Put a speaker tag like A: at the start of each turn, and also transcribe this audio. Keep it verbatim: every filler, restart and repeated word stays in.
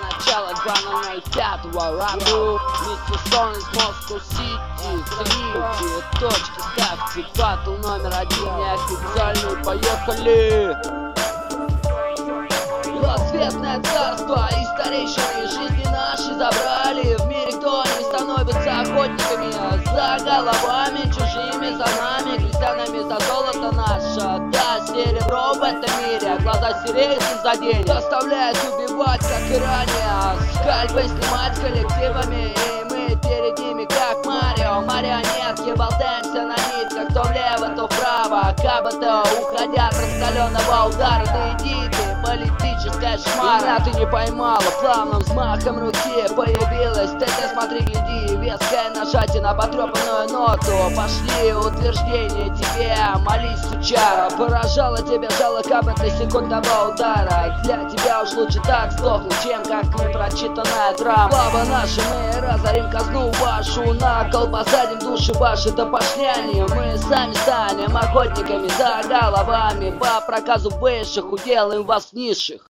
A: начало две тысячи пятого году. Мистер Сон из Москвы Сити. Сливки, точки, ставьте. Батл номер один неофициальный. Поехали! Рассветное царство и старейшины жизни наши забрали. В мире кто не становится охотниками за головами чужими, за нами, крестьянами за золото наше. Да, серебро в этом мире, глаза сирийцев за день заставляет убивать, как и ранее. Скальпы снимать коллективами, и мы перед ними как Марио. Марионетки, болтаемся на нитках, то влево, то вправо. Кабы-то уходят раскаленного удара. Да иди ты, политическая шмара. Меня ты не поймала, плавным взмахом руки появилась. Ты, ты смотри, гляди, веское нажатие на потрепанную ноту. Пошли утверждения тебе, молись, сучара. Поражала тебя жало кабы-то секундного удара. Для тебя уж лучше так сдохнуть, чем как непрочитанная драма. Слава наша, мы разорим казну вашу, на кол посадим души ваши, да пошли они. Мы сами станем охотниками за головами, по проказу высших уделаем вас низших.